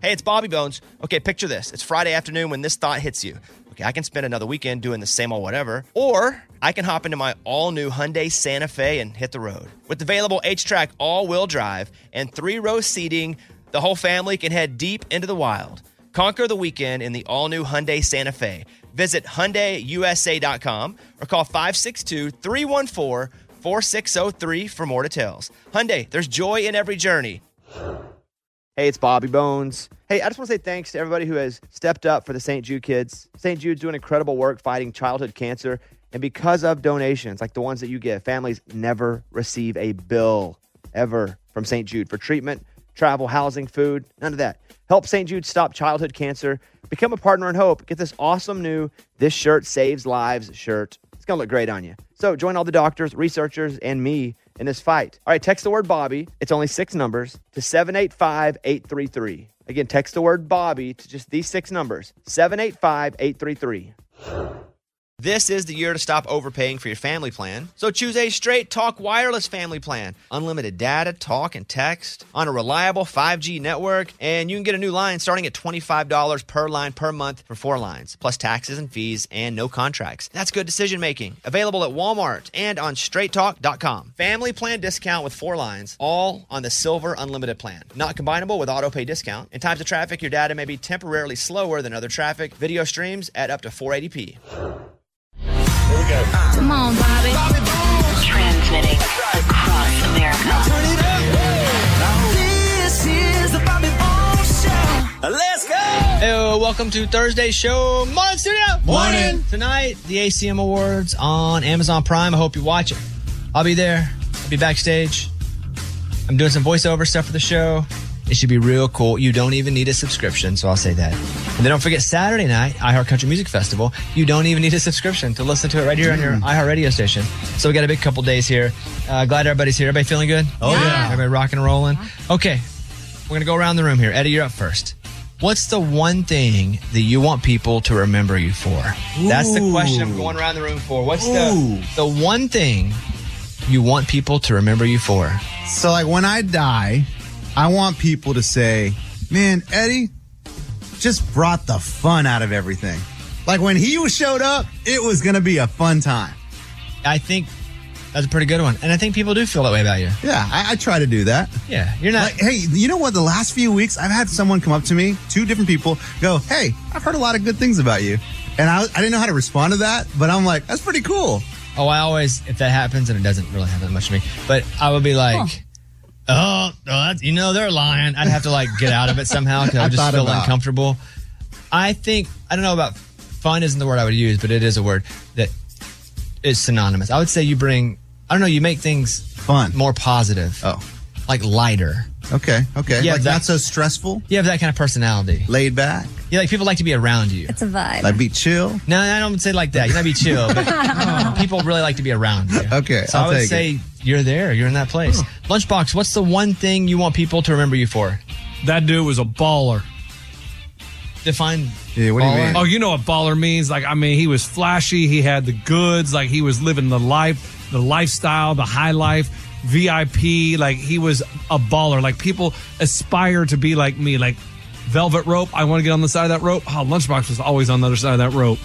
Hey, it's Bobby Bones. Okay, picture this. It's Friday afternoon when this thought hits you. Okay, I can spend another weekend doing the same old whatever, or I can hop into my all-new Hyundai Santa Fe and hit the road. With available H-Track all-wheel drive and 3-row seating, the whole family can head deep into the wild. Conquer the weekend in the all-new Hyundai Santa Fe. Visit HyundaiUSA.com or call 562-314-4603 for more details. Hyundai, there's joy in every journey. Hey, it's Bobby Bones. Hey, I just want to say thanks to everybody who has stepped up for the St. Jude kids. St. Jude's doing incredible work fighting childhood cancer. And because of donations like the ones that you give, families never receive a bill ever from St. Jude for treatment, travel, housing, food, none of that. Help St. Jude stop childhood cancer. Become a partner in hope. Get this awesome new This Shirt Saves Lives shirt. It's going to look great on you. So join all the doctors, researchers, and me in this fight. All right, text the word Bobby. It's only 6 numbers to 785-833. Again, text the word Bobby to just these 6 numbers, 785-833. This is the year to stop overpaying for your family plan. So choose a Straight Talk Wireless family plan. Unlimited data, talk, and text on a reliable 5G network. And you can get a new line starting at $25 per line per month for 4 lines, plus taxes and fees and no contracts. That's good decision making. Available at Walmart and on straighttalk.com. Family plan discount with 4 lines, all on the Silver Unlimited plan. Not combinable with auto pay discount. In times of traffic, your data may be temporarily slower than other traffic. Video streams at up to 480p. Here we go. Come on, Bobby. Transmitting across America. Turn it up. This is the Bobby Bones Show. Let's go. Hey, welcome to Thursday's show. Morning, studio. Morning. Tonight, the ACM Awards on Amazon Prime. I hope you watch it. I'll be there. I'll be backstage. I'm doing some voiceover stuff for the show. It should be real cool. You don't even need a subscription, so I'll say that. And then don't forget Saturday night, iHeart Country Music Festival. You don't even need a subscription to listen to it right here on your iHeart radio station. So we got a big couple days here. Glad everybody's here. Everybody feeling good? Oh, yeah. Everybody rocking and rolling? Okay, we're going to go around the room here. Eddie, you're up first. What's the one thing that you want people to remember you for? Ooh. That's the question I'm going around the room for. What's the one thing you want people to remember you for? So, like, when I die, I want people to say, man, Eddie just brought the fun out of everything. Like, when he showed up, it was going to be a fun time. I think that's a pretty good one. And I think people do feel that way about you. Yeah, I try to do that. Yeah, you're not. Like, hey, you know what? The last few weeks, I've had someone come up to me, 2 different people, go, hey, I've heard a lot of good things about you. And I didn't know how to respond to that, but I'm like, that's pretty cool. Oh, I always, if that happens, and it doesn't really happen much to me, but I would be like, you know, they're lying. I'd have to like get out of it somehow because I just feel uncomfortable. I think, I don't know about fun isn't the word I would use, but it is a word that is synonymous. I would say you bring, I don't know, you make things fun, more positive. Oh. Like lighter. Okay. Yeah, like not so stressful. You have that kind of personality. Laid back. Yeah, like people like to be around you. It's a vibe. Like be chill. No, I don't say like that. You gotta be chill, but people really like to be around you. Okay, so I would say you're there. You're in that place. Lunchbox, what's the one thing you want people to remember you for? That dude was a baller. Define. Yeah, what do you mean? Oh, you know what baller means? Like, I mean, he was flashy. He had the goods. Like, he was living the life, the lifestyle, the high life, VIP. Like, he was a baller. Like, people aspire to be like me. Like, velvet rope. I want to get on the side of that rope. Oh, Lunchbox was always on the other side of that rope.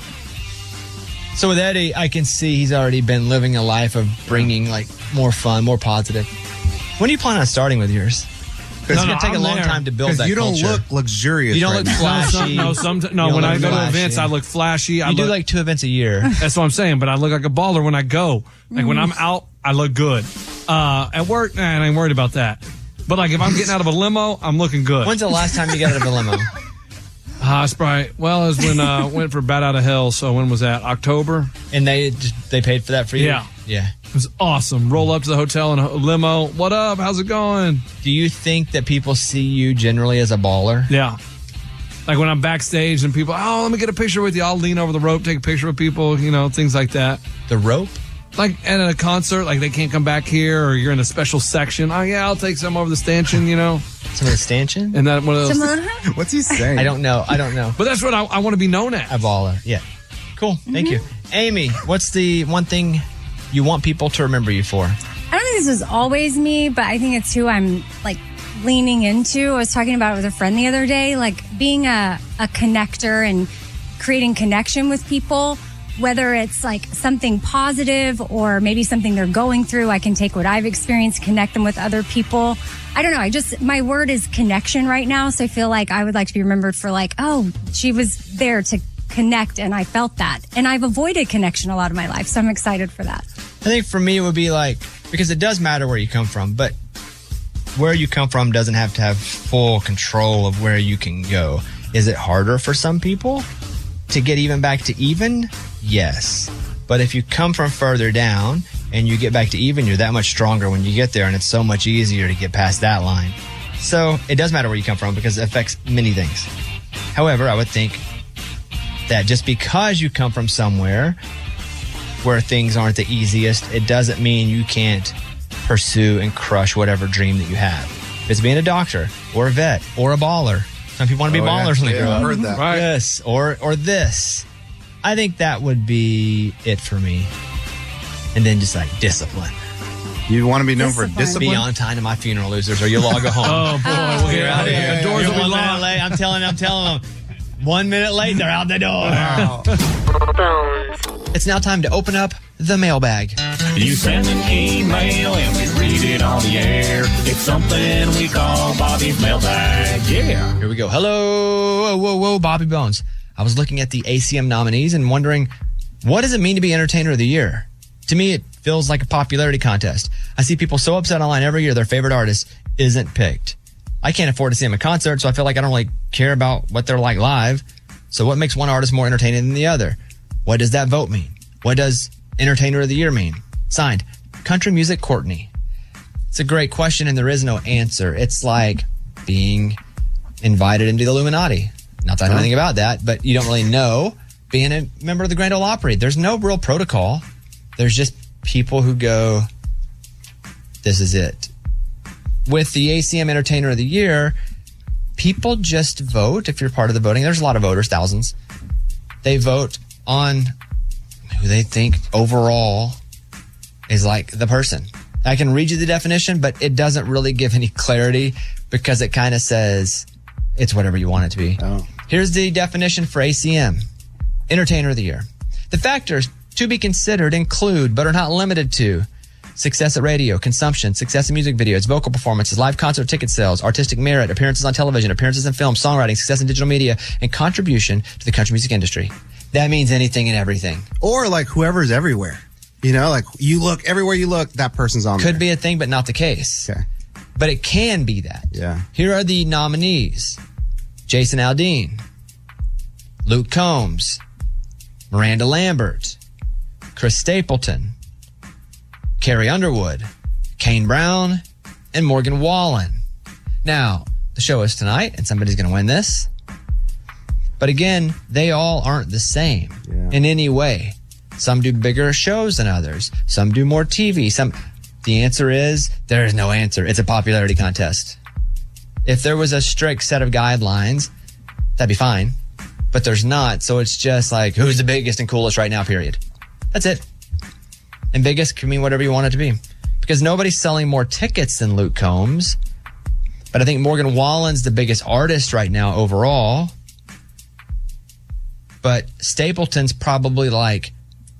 So with Eddie, I can see he's already been living a life of bringing like more fun, more positive. When do you plan on starting with yours? Because it's going to take a long time to build that you don't culture. look luxurious. You don't look flashy. When I go to events, I look flashy. You do like 2 events a year. That's what I'm saying, but I look like a baller when I go. Like when I'm out, I look good. At work, I ain't worried about that. But like if I'm getting out of a limo, I'm looking good. When's the last time you got out of a limo? It's probably, it was when I went for Bat Out of Hell. So when was that? October? And they paid for that for you? Yeah. It was awesome. Roll up to the hotel in a limo. What up? How's it going? Do you think that people see you generally as a baller? Yeah. Like when I'm backstage and people, let me get a picture with you. I'll lean over the rope, take a picture with people, things like that. The rope? Like at a concert, like they can't come back here or you're in a special section. Oh, yeah, I'll take some over the stanchion, Some of the stanchion? And that one of those. What's he saying? I don't know. But that's what I want to be known as. A baller. Yeah. Cool. Thank you. Amy, what's the one thing you want people to remember you for? I don't think this was always me, but I think it's who I'm like leaning into. I was talking about it with a friend the other day, like being a connector and creating connection with people, whether it's like something positive or maybe something they're going through. I can take what I've experienced, connect them with other people. I don't know. My word is connection right now. So I feel like I would like to be remembered for like, oh, she was there to connect and I felt that. And I've avoided connection a lot of my life. So I'm excited for that. I think for me, it would be like, because it does matter where you come from, but where you come from doesn't have to have full control of where you can go. Is it harder for some people to get even back to even? Yes. But if you come from further down and you get back to even, you're that much stronger when you get there, and it's so much easier to get past that line. So it does matter where you come from because it affects many things. However, I would think that just because you come from somewhere where things aren't the easiest, it doesn't mean you can't pursue and crush whatever dream that you have. If it's being a doctor or a vet or a baller. Some people want to be ballers when they grow up. I've heard that. Right. Yes, or this. I think that would be it for me. And then just like discipline. You want to be known for Discipline. discipline? Be on time to my funeral, losers, or you'll all go home. Oh, boy. Well, You're out of here. The doors You're will be 1 minute locked. late. I'm telling them. 1 minute late, they're out the door. It's now time to open up the mailbag. You send an email and we read it on the air. It's something we call Bobby's mailbag. Yeah. Here we go. Hello. Whoa, Bobby Bones. I was looking at the ACM nominees and wondering, what does it mean to be Entertainer of the Year? To me, it feels like a popularity contest. I see people so upset online every year their favorite artist isn't picked. I can't afford to see them in concert, so I feel like I don't really care about what they're like live. So what makes one artist more entertaining than the other? What does that vote mean? What does Entertainer of the Year mean? Signed, Country Music Courtney. It's a great question and there is no answer. It's like being invited into the Illuminati. Not that I know anything about that, but you don't really know. Being a member of the Grand Ole Opry, there's no real protocol. There's just people who go, this is it. With the ACM Entertainer of the Year, people just vote. If you're part of the voting, there's a lot of voters, thousands. They vote on who they think overall is like the person. I can read you the definition, but it doesn't really give any clarity because it kind of says it's whatever you want it to be. Oh. Here's the definition for ACM, Entertainer of the Year. The factors to be considered include, but are not limited to, success at radio, consumption, success in music videos, vocal performances, live concert ticket sales, artistic merit, appearances on television, appearances in film, songwriting, success in digital media, and contribution to the country music industry. That means anything and everything. Or like whoever's everywhere. You know, like you look, everywhere you look, that person's on there. Could be a thing, but not the case. Okay. But it can be that. Yeah. Here are the nominees. Jason Aldean, Luke Combs, Miranda Lambert, Chris Stapleton, Carrie Underwood, Kane Brown, and Morgan Wallen. Now, the show is tonight, and somebody's going to win this. But again, they all aren't the same in any way. Some do bigger shows than others. Some do more TV. The answer is there is no answer. It's a popularity contest. If there was a strict set of guidelines, that'd be fine. But there's not. So it's just like, who's the biggest and coolest right now, period. That's it. And biggest can mean whatever you want it to be. Because nobody's selling more tickets than Luke Combs. But I think Morgan Wallen's the biggest artist right now overall. But Stapleton's probably like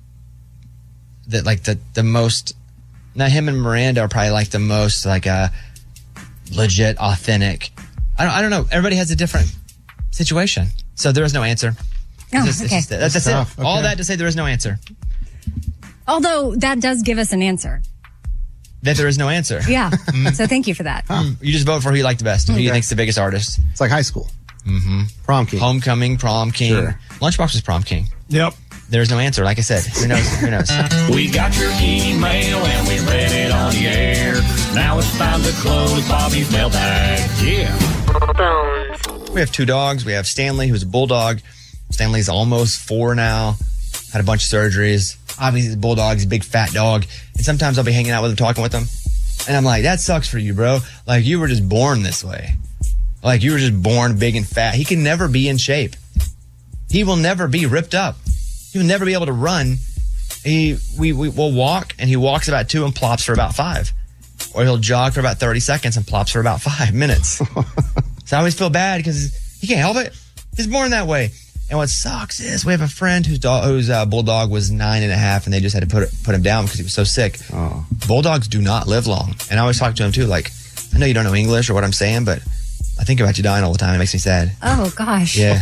the most. Now him and Miranda are probably like the most like a legit, authentic. I don't know. Everybody has a different situation, so there is no answer. Oh, It's okay. that's tough. it. All Okay. that to say there is no answer. Although that does give us an answer. That there is no answer. Yeah. So thank you for that. You just vote for who you like the best, who you think's the biggest artist. It's like high school. Mm-hmm. Prom king. Homecoming, prom king. Sure. Lunchbox was prom king. Yep. There's no answer. Like I said, who knows? Who knows? We got your email and we read it on the air. Now it's time to close Bobby's mailbag. Yeah. We have two dogs. We have Stanley, who's a bulldog. Stanley's almost 4 now. Had a bunch of surgeries. Obviously, the bulldog's a big fat dog. And sometimes I'll be hanging out with him, talking with him. And I'm like, that sucks for you, bro. Like, you were just born this way. Like, you were just born big and fat. He can never be in shape. He will never be ripped up. He will never be able to run. We'll walk, and he walks about 2 and plops for about 5. or he'll jog for about 30 seconds and plops for about 5 minutes. So I always feel bad because he can't help it. He's born that way. And what sucks is we have a friend whose bulldog was 9.5, and they just had to put him down because he was so sick. Oh. Bulldogs do not live long. And I always talk to him too, like, I know you don't know English or what I'm saying, but I think about you dying all the time. It makes me sad. Oh, gosh. Yeah.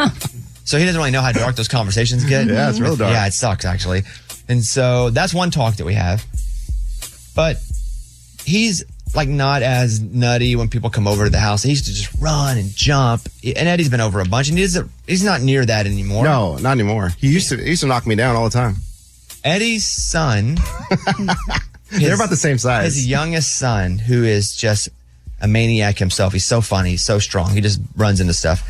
So he doesn't really know how dark those conversations get. Yeah, it's real dark. Yeah, it sucks, actually. And so that's one talk that we have. But he's like not as nutty when people come over to the house. He used to just run and jump. And Eddie's been over a bunch, and he's not near that anymore. No, not anymore. He used to knock me down all the time. Eddie's son, They're about the same size. his youngest son, who is just a maniac himself. He's so funny. He's so strong. He just runs into stuff.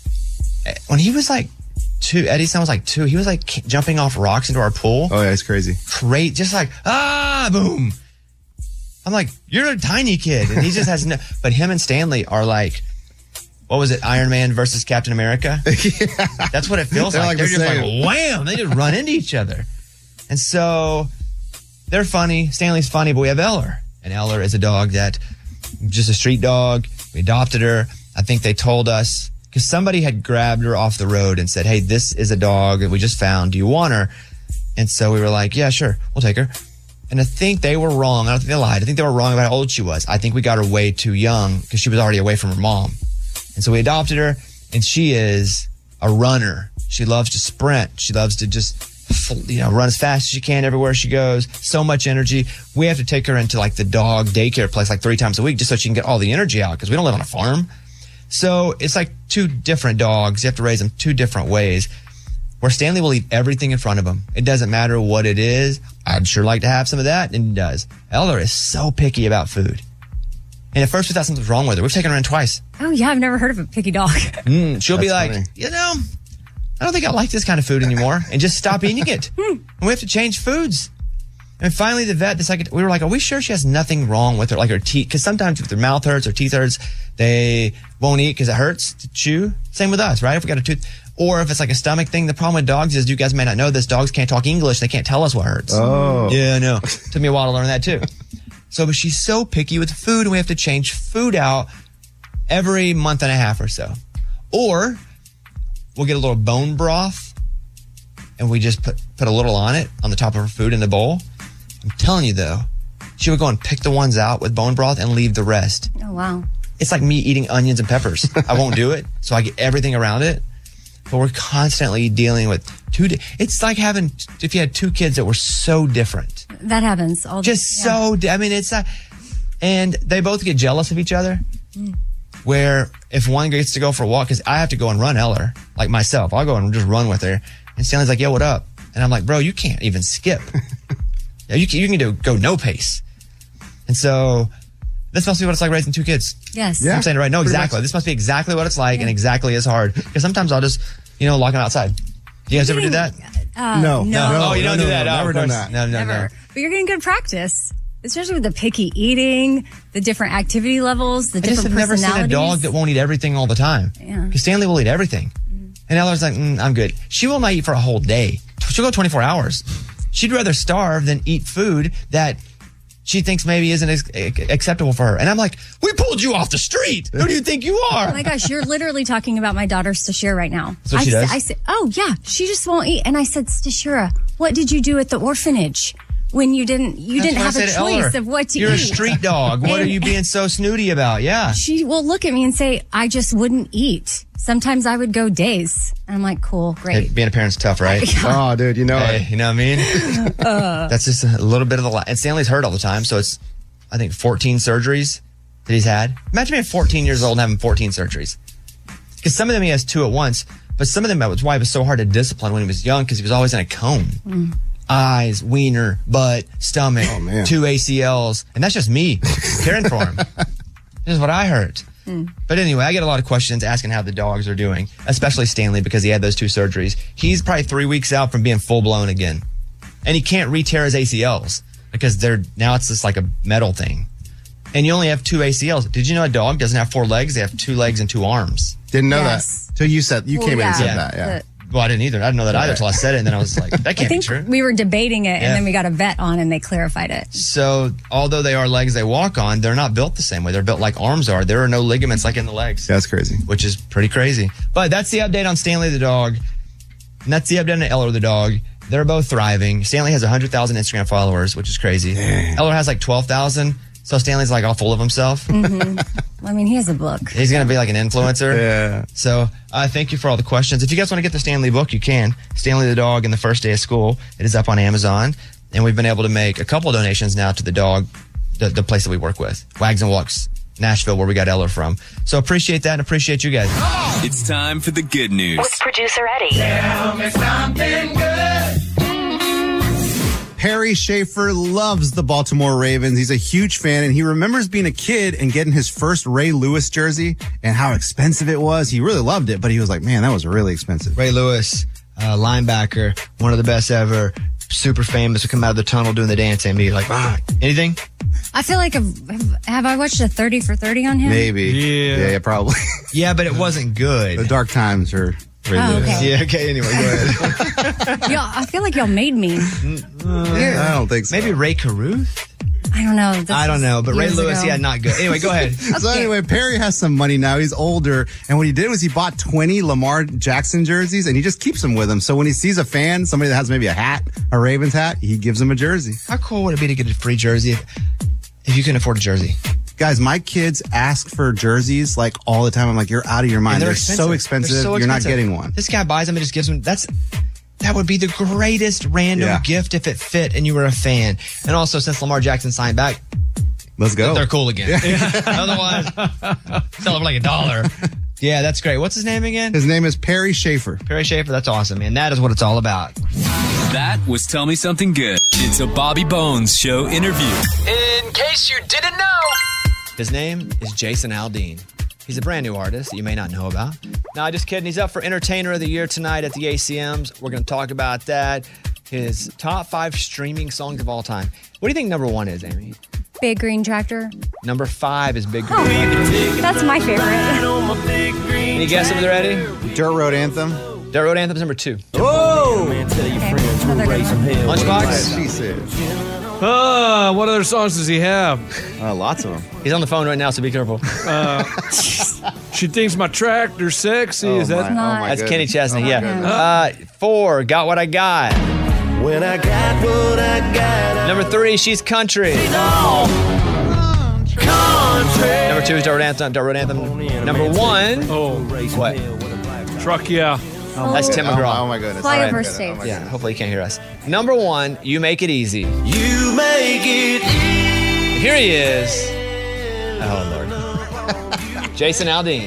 When he was like 2, Eddie's son was like 2. He was like jumping off rocks into our pool. Oh yeah, it's crazy. Great, just like boom. I'm like, you're a tiny kid, and he just has no. But him and Stanley are like, what was it, Iron Man versus Captain America? Yeah. That's what it feels They're like. like They're the just same. like wham. They just run into each other, and so they're funny. Stanley's funny, but we have Eller, and Eller is a dog that just a street dog. We adopted her. I think they told us because somebody had grabbed her off the road and said, "Hey, this is a dog that we just found. Do you want her?" And so we were like, "Yeah, sure, we'll take her." And I think they were wrong. I don't think they lied. I think they were wrong about how old she was. I think we got her way too young because she was already away from her mom. And so we adopted her, and she is a runner. She loves to sprint. She loves to just, run as fast as she can everywhere she goes. So much energy. We have to take her into like the dog daycare place like 3 times a week just so she can get all the energy out because we don't live on a farm. So it's like 2 different dogs. You have to raise them 2 different ways. Where Stanley will eat everything in front of him. It doesn't matter what it is. I'd sure like to have some of that, and he does. Eller is so picky about food. And at first we thought something was wrong with her. We've taken her in twice. Oh, yeah. I've never heard of a picky dog. She'll be That's like, funny. I don't think I like this kind of food anymore, and just stop eating it. And we have to change foods. And finally the vet decided, we were like, are we sure she has nothing wrong with her, like her teeth? Because sometimes if their mouth hurts or teeth hurts, they won't eat because it hurts to chew. Same with us, right? If we got a tooth, or if it's like a stomach thing. The problem with dogs is, you guys may not know this, dogs can't talk English. They can't tell us what hurts. Oh. Yeah, I know. Took me a while to learn that too. So, but she's so picky with food, and we have to change food out every month and a half or so. Or we'll get a little bone broth, and we just put a little on it on the top of her food in the bowl. I'm telling you though, she would go and pick the ones out with bone broth and leave the rest. Oh, wow. It's like me eating onions and peppers. I won't do it, so I get everything around it. But we're constantly dealing with it's like having, if you had 2 kids that were so different. That happens all the time. It's and they both get jealous of each other. Where if one gets to go for a walk, because I have to go and run Eller, like myself, I'll go and just run with her. And Stanley's like, "Yo, what up?" And I'm like, "Bro, you can't even skip. You can go no pace." And so this must be what it's like raising 2 kids. Yes. Yeah. I'm saying it right. No, Pretty exactly. much. This must be exactly what it's like and exactly as hard. Because sometimes I'll just, lock them outside. You guys ever do that? No. Oh, you don't do that. No, Oh, never of done course. that. No. Never. But you're getting good practice, especially with the picky eating, the different activity levels, the I just different have never seen a personalities. dog that won't eat everything all the time. Yeah. Because Stanley will eat everything. And Eller's like, I'm good. She will not eat for a whole day. She'll go 24 hours. She'd rather starve than eat food that she thinks maybe isn't acceptable for her. And I'm like, we pulled you off the street. Who do you think you are? Oh my gosh, you're literally talking about my daughter Stashira right now. That's what she does? I said, oh yeah, she just won't eat. And I said, Stashira, what did you do at the orphanage when you didn't have a choice of what to You're eat? a street dog. What are you being so snooty about? Yeah. She will look at me and say, I just wouldn't eat. Sometimes I would go days. And I'm like, cool, great. Hey, being a parent's tough, right? Oh, dude, you know Hey, it. you know what I mean? That's just a little bit of the and Stanley's hurt all the time, so it's, I think, 14 surgeries that he's had. Imagine being 14 years old and having 14 surgeries. Because some of them he has 2 at once, but some of them, that was why it was so hard to discipline when he was young, because he was always in a cone. Eyes, wiener, butt, stomach, Oh, man. 2 ACLs, and that's just me caring for him. This is what I heard. But anyway, I get a lot of questions asking how the dogs are doing, especially Stanley, because he had those 2 surgeries. He's probably 3 weeks out from being full blown again. And he can't re-tear his ACLs because now it's just like a metal thing. And you only have 2 ACLs. Did you know a dog doesn't have 4 legs? They have 2 legs and 2 arms. Didn't know Yes. that. Till you came in and said Yeah. that. Yeah. Well, I didn't either. I didn't know that either until I said it, and then I was like, that I can't be think true. we were debating it, Yeah. and then we got a vet on, and they clarified it. So, although they are legs they walk on, they're not built the same way. They're built like arms are. There are no ligaments like in the legs. That's crazy. Which is pretty crazy. But that's the update on Stanley the dog. And that's the update on Eller the dog. They're both thriving. Stanley has 100,000 Instagram followers, which is crazy. Eller has like 12,000. So Stanley's like all full of himself. I mean, he has a book. He's going to be like an influencer. Yeah. So thank you for all the questions. If you guys want to get the Stanley book, you can. Stanley the Dog and the First Day of School. It is up on Amazon. And we've been able to make a couple donations now to the dog, the place that we work with, Wags and Walks, Nashville, where we got Eller from. So appreciate that and appreciate you guys. It's time for the good news. With producer Eddie. Tell me something good. Perry Schaefer loves the Baltimore Ravens. He's a huge fan, and he remembers being a kid and getting his first Ray Lewis jersey and how expensive it was. He really loved it, but he was like, man, that was really expensive. Ray Lewis, linebacker, one of the best ever, super famous, would come out of the tunnel doing the dance and be like, anything? I feel like have I watched a 30 for 30 on him? Maybe. Yeah. Yeah, probably. Yeah, but it wasn't good. The dark times are Ray Oh, Lewis. okay. Yeah, okay, anyway, go ahead. Y'all, I feel like y'all made me. I don't think so. Maybe Ray Caruth? I don't know. This I don't was know, but Ray years Lewis, ago. yeah, not good. Anyway, go ahead. So anyway, Perry has some money now. He's older. And what he did was he bought 20 Lamar Jackson jerseys and he just keeps them with him. So when he sees a fan, somebody that has maybe a hat, a Ravens hat, he gives them a jersey. How cool would it be to get a free jersey if you can afford a jersey? Guys, my kids ask for jerseys like all the time. I'm like, you're out of your mind. And They're so expensive. They're so You're not expensive. getting one. This guy buys them and just gives them. That would be the greatest random Yeah. gift if it fit and you were a fan. And also, since Lamar Jackson signed back, Let's go. they're cool again. Otherwise, sell them for like $1. Yeah, that's great. What's his name again? His name is Perry Schaefer. Perry Schaefer. That's awesome, man. That is what it's all about. That was Tell Me Something Good. It's a Bobby Bones Show interview. In case you didn't know, his name is Jason Aldean. He's a brand new artist that you may not know about. No, just kidding. He's up for Entertainer of the Year tonight at the ACMs. We're going to talk about that. His top 5 streaming songs of all time. What do you think number 1 is, Amy? Big Green Tractor. Number 5 is Big Green. That's my favorite. Any guess over there, Eddie? Dirt Road Anthem. Dirt Road Anthem's number 2. Another good one. Lunchbox? She said. What other songs does he have? Lots of them. He's on the phone right now, so be careful. She thinks my tractor's sexy. Is that? Not. That's Kenny Chesney, yeah. goodness. 4, Got What I Got. When I got what I got, Number 3, She's Country. Number 2 is Dirt Road Anthem. Dirt Road Anthem. Number 1, Oh, what? truck, yeah. That's Tim McGraw. Oh my goodness. Flyover All right. State. Oh, my Yeah, hopefully you can't hear us. Number 1, You Make It Easy. you make it easy. Here he is. Oh, Lord. Jason Aldean.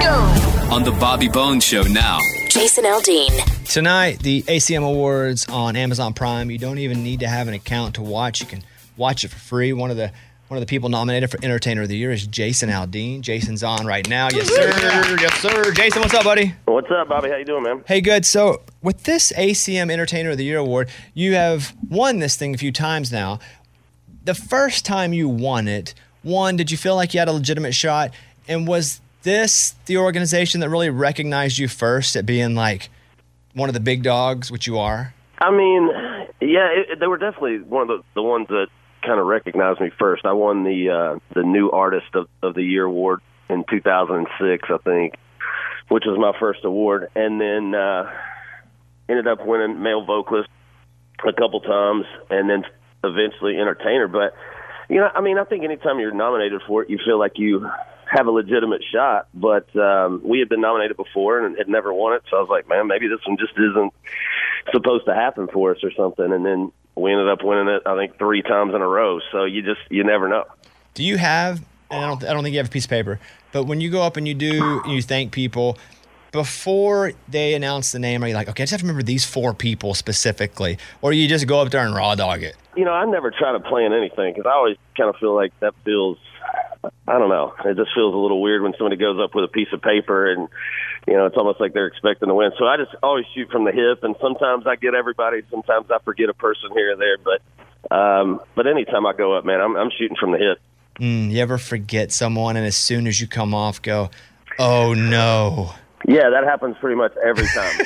On the Bobby Bones Show now. Jason Aldean. Tonight, the ACM Awards on Amazon Prime. You don't even need to have an account to watch. You can watch it for free. One of the people nominated for Entertainer of the Year is Jason Aldean. Jason's on right now. Yes, sir. Yes, sir. Jason, what's up, buddy? What's up, Bobby? How you doing, man? Hey, good. So, with this ACM Entertainer of the Year award, you have won this thing a few times now. The first time you won it, did you feel like you had a legitimate shot? And was this the organization that really recognized you first at being like one of the big dogs, which you are? I mean, yeah, they were definitely one of the ones that kind of recognized me first. I won the New Artist of the Year award in 2006, I think, which was my first award, and then ended up winning Male Vocalist a couple times, and then eventually Entertainer. But you know, I mean, I think anytime you're nominated for it, you feel like you have a legitimate shot. But we had been nominated before and had never won it, so I was like, man, maybe this one just isn't supposed to happen for us or something. And then we ended up winning it, I think, 3 times in a row. So you never know. Do you have, and I don't think you have a piece of paper, but when you go up and you thank people, before they announce the name, are you like, okay, I just have to remember these 4 people specifically? Or you just go up there and raw dog it? You know, I never try to plan anything because I always kind of feel like that feels, I don't know, it just feels a little weird when somebody goes up with a piece of paper and, you know, it's almost like they're expecting to win. So I just always shoot from the hip, and sometimes I get everybody, sometimes I forget a person here or there. But anytime I go up, man, I'm shooting from the hip. You ever forget someone and as soon as you come off, go, oh no? Yeah, that happens pretty much every time.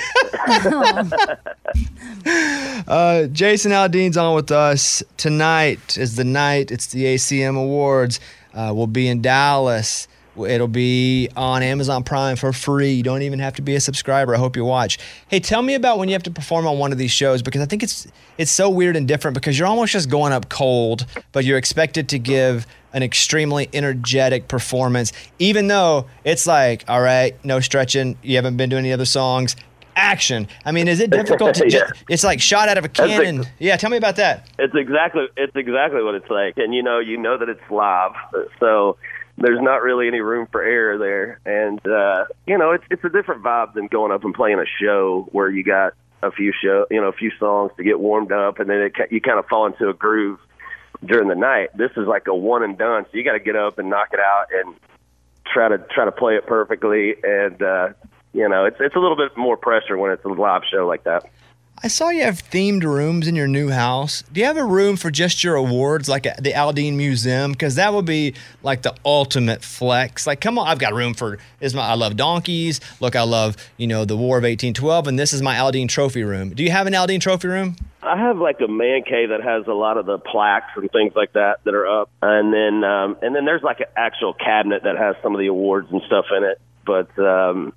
Jason Aldean's on with us. Tonight is the night. It's the ACM Awards. We'll be in Dallas. It'll be on Amazon Prime for free. You don't even have to be a subscriber. I hope you watch. Hey, tell me about when you have to perform on one of these shows, because I think it's so weird and different, because you're almost just going up cold, but you're expected to give an extremely energetic performance, even though it's like, all right, no stretching. You haven't been doing any other songs. Action. I mean, is it difficult to Yeah. it's like shot out of a cannon. Yeah, tell me about that. It's exactly what it's like, and you know that it's live, so there's not really any room for error there, and it's a different vibe than going up and playing a show where you got a few songs to get warmed up, and then you kind of fall into a groove during the night. This is like a one and done, so you got to get up and knock it out and try to play it perfectly, and it's a little bit more pressure when it's a live show like that. I saw you have themed rooms in your new house. Do you have a room for just your awards, like the Aldean Museum? Because that would be like the ultimate flex. Like, come on, I've got room for I love donkeys. Look, I love the War of 1812, and this is my Aldean trophy room. Do you have an Aldean trophy room? I have like a man cave that has a lot of the plaques and things like that are up, and then there's like an actual cabinet that has some of the awards and stuff in it. But I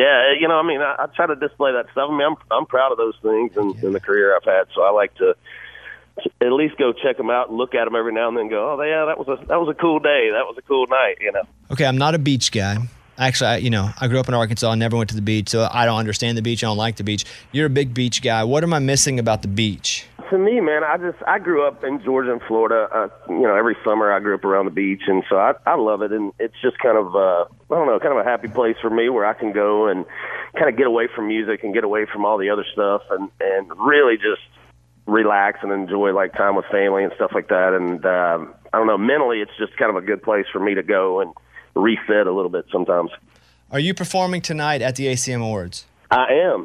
try to display that stuff. I mean, I'm proud of those things in the career I've had, so I like to at least go check them out and look at them every now and then. And go, oh yeah, that was a cool day. That was a cool night. Okay, I'm not a beach guy. Actually, I grew up in Arkansas. I never went to the beach, so I don't understand the beach. I don't like the beach. You're a big beach guy. What am I missing about the beach? To me, man, I grew up in Georgia and Florida. Every summer I grew up around the beach, and so I love it. And it's just kind of kind of a happy place for me where I can go and kind of get away from music and get away from all the other stuff, and really just relax and enjoy like time with family and stuff like that. And I don't know, mentally, it's just kind of a good place for me to go and reset a little bit sometimes. Are you performing tonight at the ACM Awards? I am.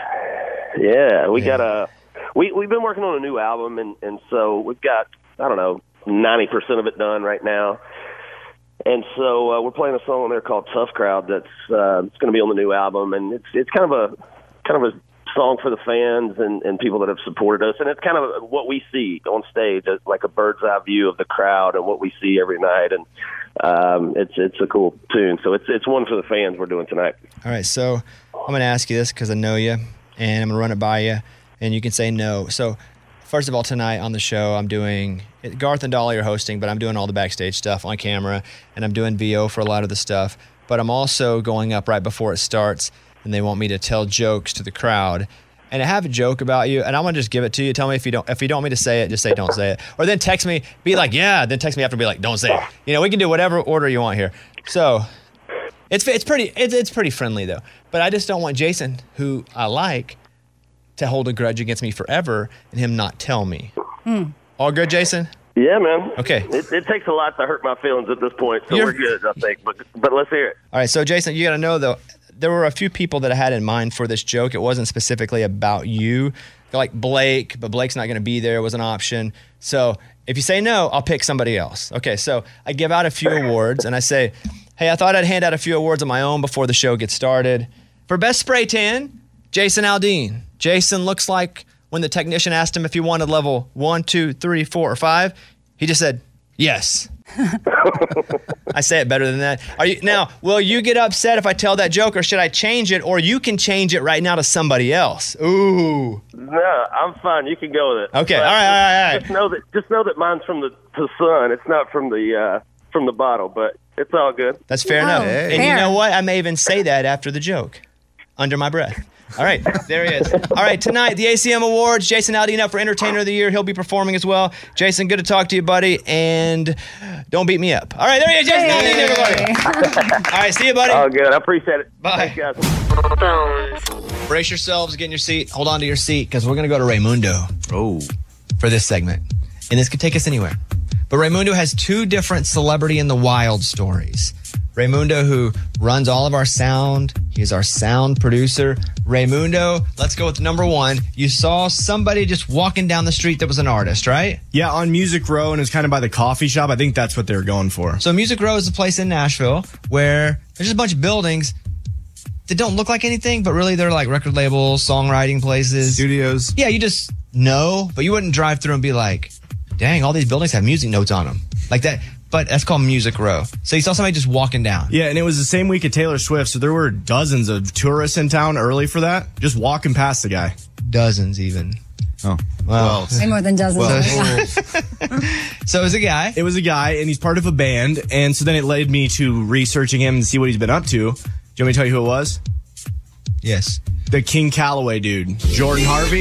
Yeah, We've been working on a new album, and so we've got, 90% of it done right now. And so we're playing a song on there called Tough Crowd that's it's going to be on the new album, and it's kind of a song for the fans and people that have supported us, and it's kind of what we see on stage, like a bird's eye view of the crowd and what we see every night, and it's a cool tune. So it's one for the fans we're doing tonight. All right, so I'm going to ask you this because I know you, and I'm going to run it by you. And you can say no. So, first of all, tonight on the show, I'm doing Garth and Dolly are hosting, but I'm doing all the backstage stuff on camera, and I'm doing VO for a lot of the stuff. But I'm also going up right before it starts, and they want me to tell jokes to the crowd. And I have a joke about you, and I'm gonna just give it to you. Tell me if you don't want me to say it, just say don't say it, or then text me, be like yeah, then text me after, be like don't say it. We can do whatever order you want here. So, it's pretty friendly though. But I just don't want Jason, who I like, to hold a grudge against me forever and him not tell me. All good, Jason? Yeah, man. Okay. It takes a lot to hurt my feelings at this point, so we're good, I think. But let's hear it. All right, so Jason, you got to know, though, there were a few people that I had in mind for this joke. It wasn't specifically about you, like Blake, but Blake's not going to be there. It was an option. So if you say no, I'll pick somebody else. Okay, so I give out a few awards, and I say, hey, I thought I'd hand out a few awards of my own before the show gets started. For Best Spray Tan, Jason Aldean. Jason looks like when the technician asked him if he wanted level 1, 2, 3, 4, or 5, he just said, yes. I say it better than that. Now, will you get upset if I tell that joke, or should I change it, or you can change it right now to somebody else? Ooh. No, I'm fine. You can go with it. Okay. All right. Just know that mine's from the sun. It's not from the bottle, but it's all good. That's fair enough. Hey. And you know what? I may even say that after the joke, under my breath. All right, there he is. All right, tonight, the ACM Awards, Jason Aldean up for Entertainer of the Year. He'll be performing as well. Jason, good to talk to you, buddy, and don't beat me up. All right, there he is, Jason Aldean, everybody. All right, see you, buddy. Oh, good. I appreciate it. Bye. Thanks, guys. Brace yourselves, get in your seat, hold on to your seat, because we're going to go to Raymundo for this segment, and this could take us anywhere. But Raymundo has two different Celebrity in the Wild stories. Raymundo, who runs all of our sound. He is our sound producer. Raymundo, let's go with number one. You saw somebody just walking down the street that was an artist, right? Yeah, on Music Row, and it's kind of by the coffee shop. I think that's what they were going for. So Music Row is a place in Nashville where there's just a bunch of buildings, that don't look like anything, but really they're like record labels, songwriting places, studios. Yeah, you just know, but you wouldn't drive through and be like, dang, all these buildings have music notes on them. Like that. But that's called Music Row. So you saw somebody just walking down. Yeah, and it was the same week of Taylor Swift, so there were dozens of tourists in town early for that, just walking past the guy. Dozens even. Oh, well. Way more than dozens. So it was a guy. It was a guy, and he's part of a band, and so then it led me to researching him and see what he's been up to. Do you want me to tell you who it was? Yes. The King Calloway dude, Jordan Harvey.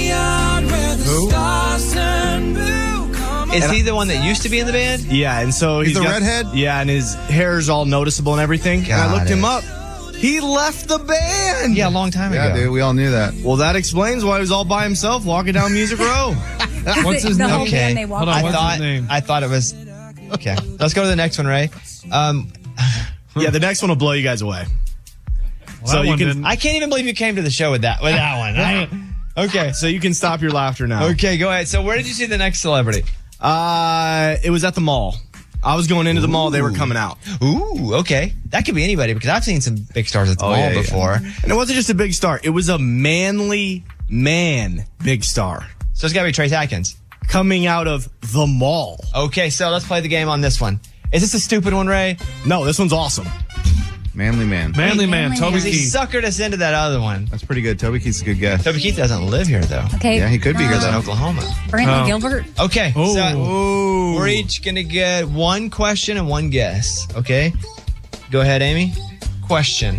Who? Is he the one that used to be in the band? Yeah, and so He's the got, redhead? Yeah, and his hair's all noticeable and everything. And I looked him up. He left the band. Yeah, a long time ago. Yeah, dude, we all knew that. Well, that explains why he was all by himself walking down Music Row. What's his The name? whole band, they walk Hold on, by. what's his name? I thought it was. Okay, let's go to the next one, Ray. Yeah, the next one will blow you guys away. Well, So that you one can- didn't. I can't even believe you came to the show with that one. Okay, So you can stop your laughter now. okay, go ahead. So where did you see the next celebrity? It was at the mall. I was going into the mall. They were coming out. Ooh, okay. That could be anybody because I've seen some big stars at the mall yeah. before. And it wasn't just a big star. It was a manly man big star So it's got to be Trace Atkins. coming out of the mall. Okay, so let's play the game on this one. Is this a stupid one, Ray? No, this one's awesome. Manly man. Manly Man, Manly Toby Man. He Keith. suckered us into that other one. That's pretty good. Toby Keith's a good guess. Toby Keith doesn't live here, though. Okay. Yeah, he could be here, He's in though. Oklahoma. Brantley Oh. Gilbert. Okay, Oh. so we're each going to get one question and one guess, okay? Go ahead, Amy. Question.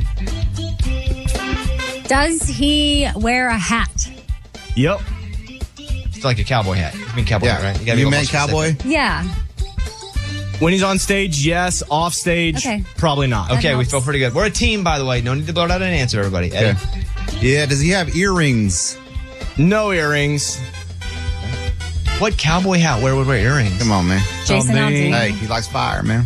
Does he wear a hat? Yep. It's like a cowboy hat. You mean cowboy hat, right? Yeah, gotta be you a little meant more specific. cowboy? Yeah. When he's on stage, yes. Off stage, Okay. probably not. Okay, we helps. feel pretty good. We're a team, by the way. No need to blurt out an answer, everybody. Eddie. Okay. Yeah, does he have earrings? No earrings. What cowboy hat? Where would wear earrings? Come on, man. Jason Aldean. Aldean. Hey, he likes fire, man.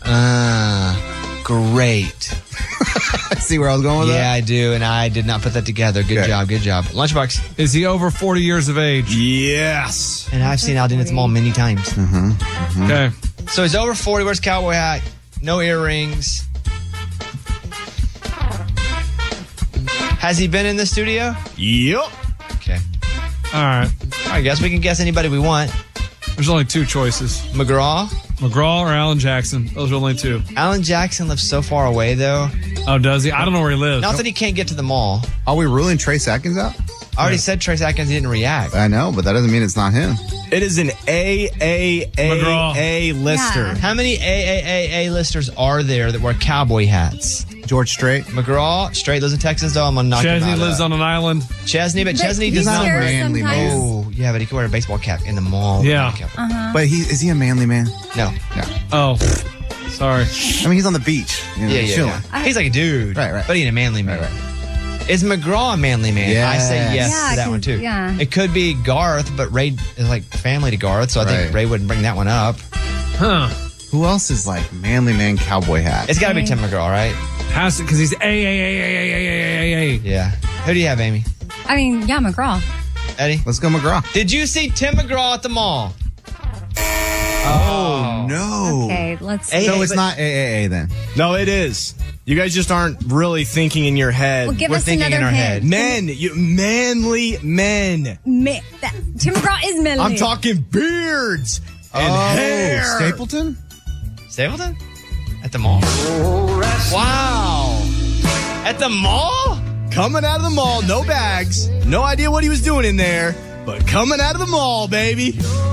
Great. See where I was going with Yeah, I do, and I did not put that together. Good Okay. job, good job. Lunchbox. Is he over 40 years of age? Yes. And I've seen Aldean at the mall many times. Okay. So he's over 40, wears cowboy hat, no earrings. Has he been in the studio? Yep. Okay. All right. I guess we can guess anybody we want. There's only two choices. McGraw. McGraw or Alan Jackson. Those are only two. Alan Jackson lives so far away, though. Oh, does he? I don't know where he lives. Not that he can't get to the mall. that. Are we ruling Trace Atkins out? I already said Trace Atkins didn't react. I know, but that doesn't mean it's not him. It is an McGraw. A lister. Yeah. How many AAA listers are there that wear cowboy hats? George Strait. McGraw, straight lives in Texas, though. I'm going to knock him Chesney out. lives on an island. Chesney, but Chesney he does not scares wear. manly sometimes. Oh, yeah, but he could wear a baseball cap in the mall. Yeah. But is he a manly man? No. No. Oh, sorry. I mean, he's on the beach. You know, Yeah. chilling. He's like a dude. Right. But he ain't a manly man. Is McGraw a manly man? Yes. I say yes Yeah, to that 'cause- one, too. yeah. It could be Garth, but Ray is like family to Garth, so I think Right. Ray wouldn't bring that one up. Huh. Who else is like manly man cowboy hat? It's got to be Tim McGraw, right? Has to, because he's A. Yeah. Who do you have, Amy? I mean, yeah, McGraw. Eddie? Let's go McGraw. Did you see Tim McGraw at the mall? Oh, no. Okay, let's. Hey, So it's but- not AAA then. No, it is. You guys just aren't really thinking in your head. Well, give We're us thinking in another our hint. head. Men, manly men. Tim McGraw is manly. I'm talking beards and hair. Stapleton? Stapleton? At the mall. Wow. At the mall? Coming out of the mall, no bags, no idea what he was doing in there, but coming out of the mall, baby.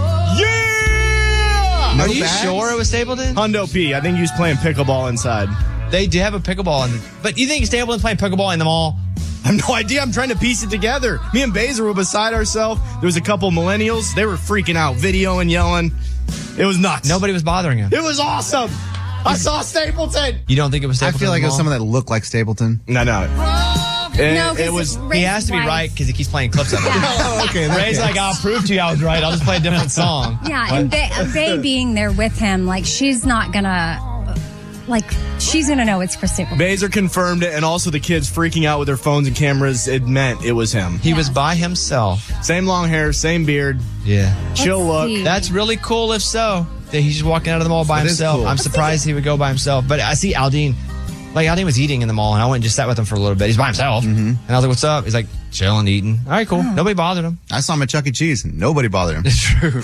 Yeah! Are you sure it was Stapleton? Hundo P. I think he was playing pickleball inside. They do have a pickleball in the, but you think Stapleton's playing pickleball in the mall? I have no idea. I'm trying to piece it together. Me and Baser were beside ourselves. There was a couple millennials. They were freaking out, videoing, yelling. It was nuts. Nobody was bothering him. It was awesome. I saw Stapleton. You don't think it was I Stapleton? feel like it was at the someone that looked like Stapleton. No. No, 'cause It was. mall? He has to be right because he keeps playing clips of it. Oh, okay. Ray's like, I'll prove to you I was right. I'll just play a different song. Yeah, and Bay being there with him, like she's not gonna, she's gonna know it's Chris Stapleton. Baser confirmed it, and also the kids freaking out with their phones and cameras. It meant it was him. He was by himself. Same long hair, same beard, Yeah. chill look. see. That's really cool if so. That he's just walking out of the mall by That is himself. cool. I'm surprised he would go by himself. But I see Aldean Like, I think he was eating in the mall, and I went and just sat with him for a little bit. He's by himself. And I was like, what's up? He's like, chilling, eating. All right, cool. Nobody bothered him. I saw him at Chuck E. Cheese, and nobody bothered him. It's true.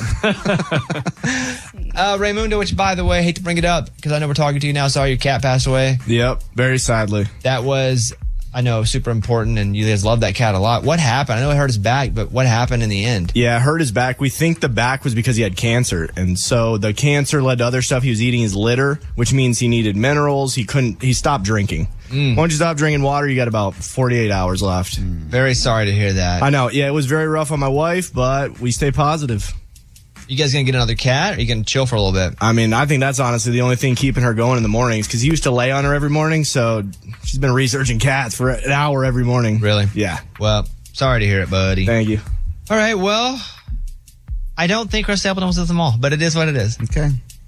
Raymundo, which, by the way, I hate to bring it up because I know we're talking to you now. Sorry, your cat passed away. Yep, very sadly. That was, I know, super important, and you guys love that cat a lot. What happened? I know it hurt his back, but what happened in the end? Yeah, it hurt his back. We think the back was because he had cancer, and so the cancer led to other stuff. He was eating his litter, which means he needed minerals. He stopped drinking. Once you stop drinking water, you got about 48 hours left. Very sorry to hear that. I know. Yeah, it was very rough on my wife, but we stay positive. You guys gonna get another cat, or are you gonna chill for a little bit? I mean, I think that's honestly the only thing keeping her going in the mornings, because he used to lay on her every morning, so she's been researching cats for an hour every morning. Really? Yeah. Well, sorry to hear it, buddy. Thank you. All right, well, I don't think Chris Stapleton was at the mall, but it is what it is. Okay.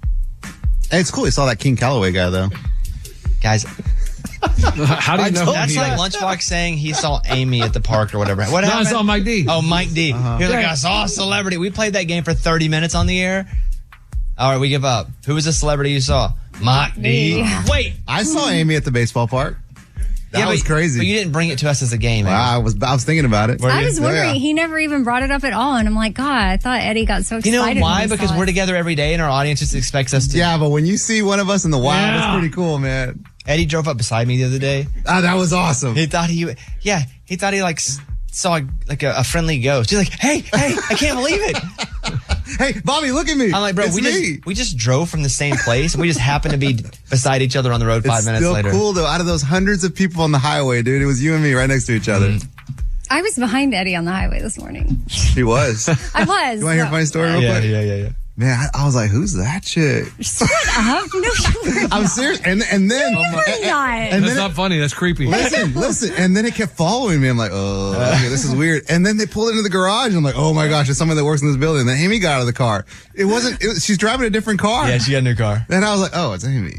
Hey, it's cool. You saw that King Calloway guy, though. Guys, How do you know? that's like Lunchbox saying he saw Amy at the park or whatever. What No, happened? I saw Mike D. Oh, Mike D. He was like, I saw a celebrity. We played that game for 30 minutes on the air. All right, we give up. Who was the celebrity you saw? Mike D. Wait. I saw Amy at the baseball park. That was crazy. But you didn't bring it to us as a game. Wow, I was thinking about it. I was wondering. He never even brought it up at all. And I'm like, God, I thought Eddie got so excited. You know when why? he saw Because it. we're together every day and our audience just expects us to. Yeah, but when you see one of us in the wild, it's pretty cool, man. Eddie drove up beside me the other day. Oh, that was awesome. He thought he like saw like a friendly ghost. He's like, hey, I can't believe it. Hey, Bobby, look at me. I'm like, bro, It's me. we just drove from the same place and we just happened to be beside each other on the road 5 minutes still later. Cool though. Out of those hundreds of people on the highway, dude, it was you and me right next to each other. I was behind Eddie on the highway this morning. She was. I was. You want to hear a funny story real quick? Yeah. Man, I was like, who's that chick? Shut up. No, you were I'm serious. And then not. and That's then not funny. That's creepy. listen. And then it kept following me. I'm like, oh, okay, this is weird. And then they pulled into the garage. And I'm like, oh my gosh, it's someone that works in this building. And then Amy got out of the car. She's driving a different car. Yeah, she got a new car. And I was like, oh, it's Amy.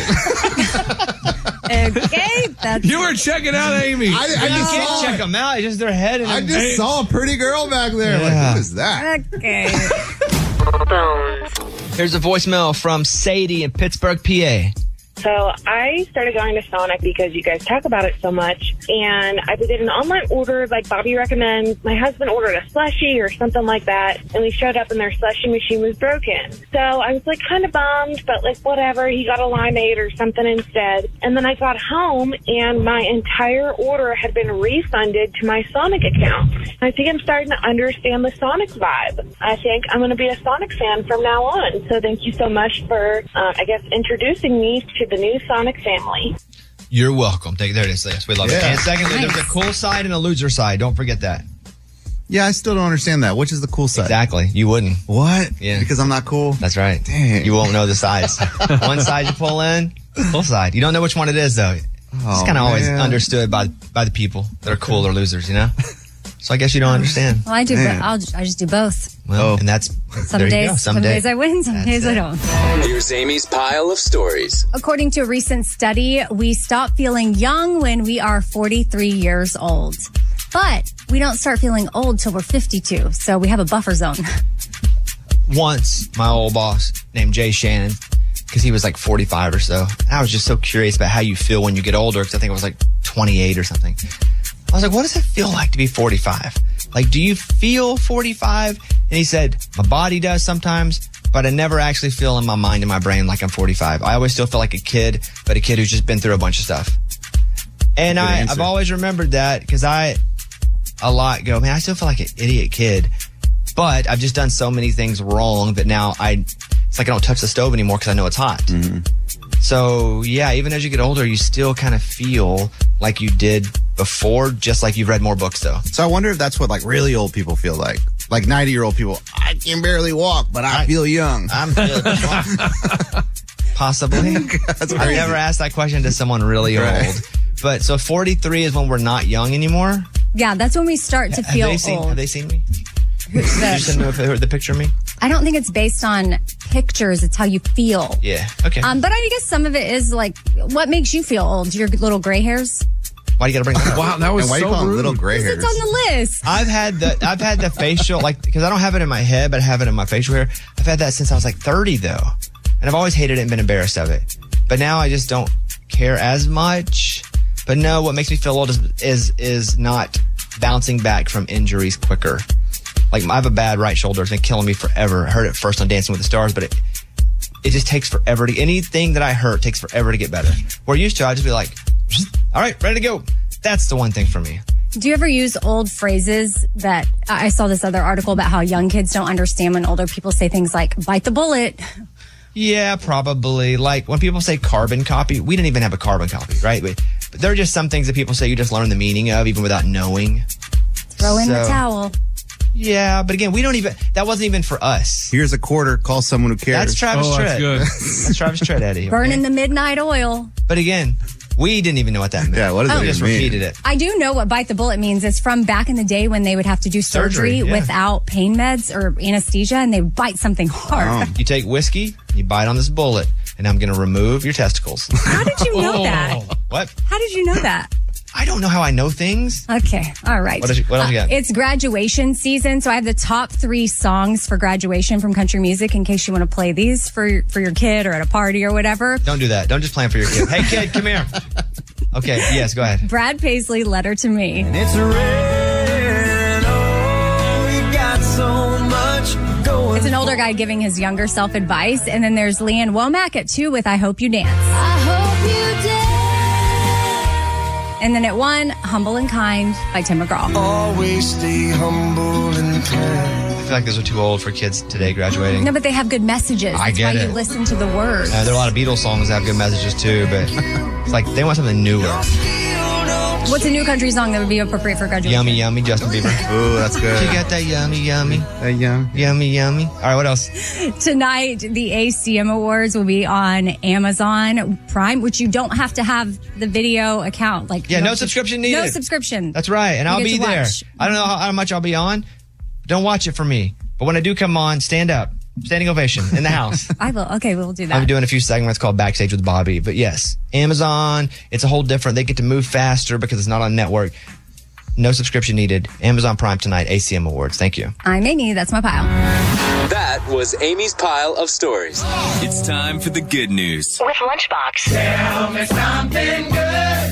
Okay, that's. You were checking out Amy. I You just can't saw check them out. It's just their head. And I just saw a pretty girl back there. Yeah. Like, who is that? Okay. Here's a voicemail from Sadie in Pittsburgh, PA. So I started going to Sonic because you guys talk about it so much. And I did an online order like Bobby recommends. My husband ordered a slushie or something like that. And we showed up and their slushie machine was broken. So I was like kind of bummed, but like whatever. He got a limeade or something instead. And then I got home and my entire order had been refunded to my Sonic account. I think I'm starting to understand the Sonic vibe. I think I'm going to be a Sonic fan from now on. So thank you so much for, introducing me to the new Sonic family. You're welcome. There it is. Yes, we love it. Yeah. And secondly, there's a cool side and a loser side. Don't forget that. Yeah, I still don't understand that. Which is the cool side? Exactly. You wouldn't. What? Yeah. Because I'm not cool? That's right. Dang. You won't know the sides. One side you pull in, cool side. You don't know which one it is, though. It's kind of always understood by the people that are cool or losers, you know? So I guess you don't understand. Well, I do. I just do both. Well, and that's Some there you days, go. some days I win, some days I don't. Here's Amy's pile of stories. According to a recent study, we stop feeling young when we are 43 years old. But we don't start feeling old till we're 52. So we have a buffer zone. Once, my old boss named Jay Shannon, because he was like 45 or so, I was just so curious about how you feel when you get older, because I think I was like 28 or something. I was like, what does it feel like to be 45? Like, do you feel 45? And he said, my body does sometimes, but I never actually feel in my mind and my brain like I'm 45. I always still feel like a kid, but a kid who's just been through a bunch of stuff. And I've always remembered that because I go, man, I still feel like an idiot kid, but I've just done so many things wrong that now it's like I don't touch the stove anymore because I know it's hot. Mm-hmm. So yeah, even as you get older, you still kind of feel like you did before, just like you've read more books though. So I wonder if that's what like really old people feel like. Like 90-year-old people, I can barely walk, but I feel young. I'm possibly. That's I crazy. never asked that question to someone really old. But so 43 is when we're not young anymore. Yeah, that's when we start to feel old. Have they seen me? Did you send them the picture of me? I don't think it's based on pictures. It's how you feel. Yeah. Okay. But I guess some of it is like, what makes you feel old? Your little gray hairs? Why do you got to bring that up? Wow, that was And why so you call them rude. little gray hairs? It's on the list. I've had the facial, like, because I don't have it in my head, but I have it in my facial hair. I've had that since I was like 30 though. And I've always hated it and been embarrassed of it. But now I just don't care as much. But no, what makes me feel old is not bouncing back from injuries quicker. Like, I have a bad right shoulder. It's been killing me forever. I heard it first on Dancing with the Stars, but it just takes forever to, anything that I hurt takes forever to get better. Where used to, I'd just be like, all right, ready to go. That's the one thing for me. Do you ever use old phrases that I saw this other article about how young kids don't understand when older people say things like bite the bullet? Yeah, probably. Like when people say carbon copy, we didn't even have a carbon copy, right? But there are just some things that people say you just learn the meaning of even without knowing. Throw in the towel. Yeah, but again, that wasn't even for us. Here's a quarter, call someone who cares. That's Travis Tritt. That's good. That's Travis Tritt, Eddie. Burning the midnight oil. But again, we didn't even know what that meant. Yeah, what does that We just mean? repeated it. I do know what bite the bullet means. It's from back in the day when they would have to do surgery yeah. without pain meds or anesthesia, and they would bite something hard. You take whiskey, you bite on this bullet, and I'm going to remove your testicles. How did you know that? What? How did you know that? I don't know how I know things. Okay. All right. What else you got? It's graduation season, so I have the top 3 songs for graduation from country music in case you want to play these for your kid or at a party or whatever. Don't do that. Don't just plan for your kid. Hey, kid, come here. Okay, yes, go ahead. Brad Paisley, Letter to Me. It's red, oh, you got so much going. It's an older guy giving his younger self advice. And then there's Leanne Womack at 2 with I Hope You Dance. I hope you dance. And then at 1, Humble and Kind by Tim McGraw. Always stay humble and kind. I feel like those are too old for kids today graduating. No, but they have good messages. I That's get why it. you listen to the words. There are a lot of Beatles songs that have good messages too, but it's like they want something newer. What's a new country song that would be appropriate for graduation? Yummy, yummy, Justin Bieber. Ooh, that's good. You got that yummy, yummy. Yum. Yummy, yummy. All right, what else? Tonight, the ACM Awards will be on Amazon Prime, which you don't have to have the video account. Yeah, no subscription needed. No subscription. That's right, and You I'll get be to there. watch. I don't know how much I'll be on. Don't watch it for me. But when I do come on, stand up. Standing ovation in the house. I will. Okay, we'll do that. I'll be doing a few segments called Backstage with Bobby. But yes, Amazon, it's a whole different. They get to move faster because it's not on network. No subscription needed. Amazon Prime tonight, ACM Awards. Thank you. I'm Amy. That's my pile. That was Amy's pile of stories. It's time for the good news. With Lunchbox. Tell me something good.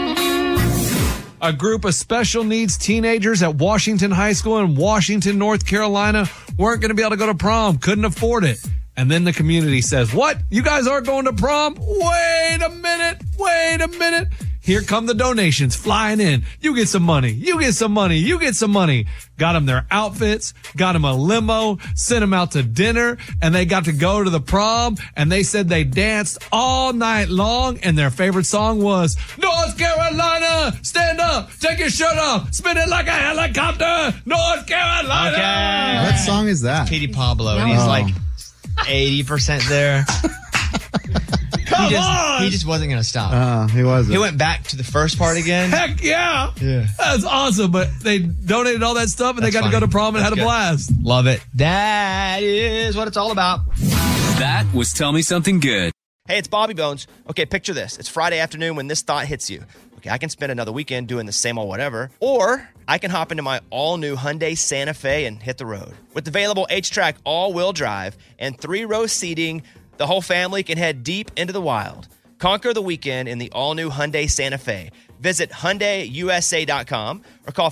A group of special needs teenagers at Washington High School in Washington, North Carolina weren't going to be able to go to prom, couldn't afford it. And then the community says, what? You guys aren't going to prom? Wait a minute. Here come the donations flying in. You get some money. You get some money. You get some money. Got them their outfits, got them a limo, sent them out to dinner, and they got to go to the prom. And they said they danced all night long. And their favorite song was North Carolina. Stand up. Take your shirt off. Spin it like a helicopter. North Carolina. Okay. What song is that? Katie Pablo. And he's like 80% there. Come on. He just wasn't going to stop. He wasn't. He went back to the first part again. Heck yeah. That's awesome. But they donated all that stuff and That's they got to go funny. to prom and That's had a good. blast. Love it. That is what it's all about. That was Tell Me Something Good. Hey, it's Bobby Bones. Okay, picture this. It's Friday afternoon when this thought hits you. Okay, I can spend another weekend doing the same old whatever, or I can hop into my all-new Hyundai Santa Fe and hit the road. With available H-Track all-wheel drive and 3-row seating, the whole family can head deep into the wild. Conquer the weekend in the all-new Hyundai Santa Fe. Visit HyundaiUSA.com or call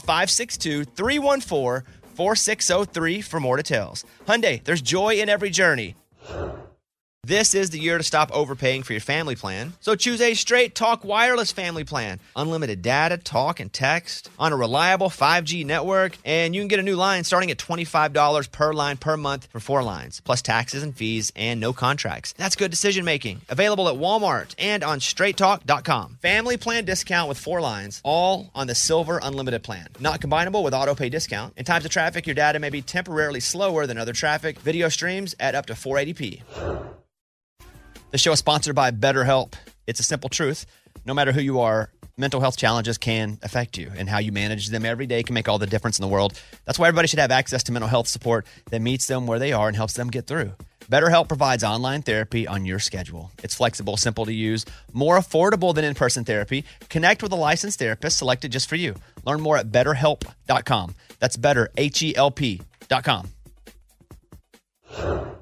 562-314-4603 for more details. Hyundai, there's joy in every journey. This is the year to stop overpaying for your family plan. So choose a Straight Talk Wireless family plan. Unlimited data, talk, and text on a reliable 5G network. And you can get a new line starting at $25 per line per month for 4 lines, plus taxes and fees and no contracts. That's good decision making. Available at Walmart and on straighttalk.com. Family plan discount with 4 lines, all on the Silver Unlimited plan. Not combinable with auto pay discount. In times of traffic, your data may be temporarily slower than other traffic. Video streams at up to 480p. The show is sponsored by BetterHelp. It's a simple truth. No matter who you are, mental health challenges can affect you, and how you manage them every day can make all the difference in the world. That's why everybody should have access to mental health support that meets them where they are and helps them get through. BetterHelp provides online therapy on your schedule. It's flexible, simple to use, more affordable than in-person therapy. Connect with a licensed therapist selected just for you. Learn more at BetterHelp.com. That's better, HELP.com.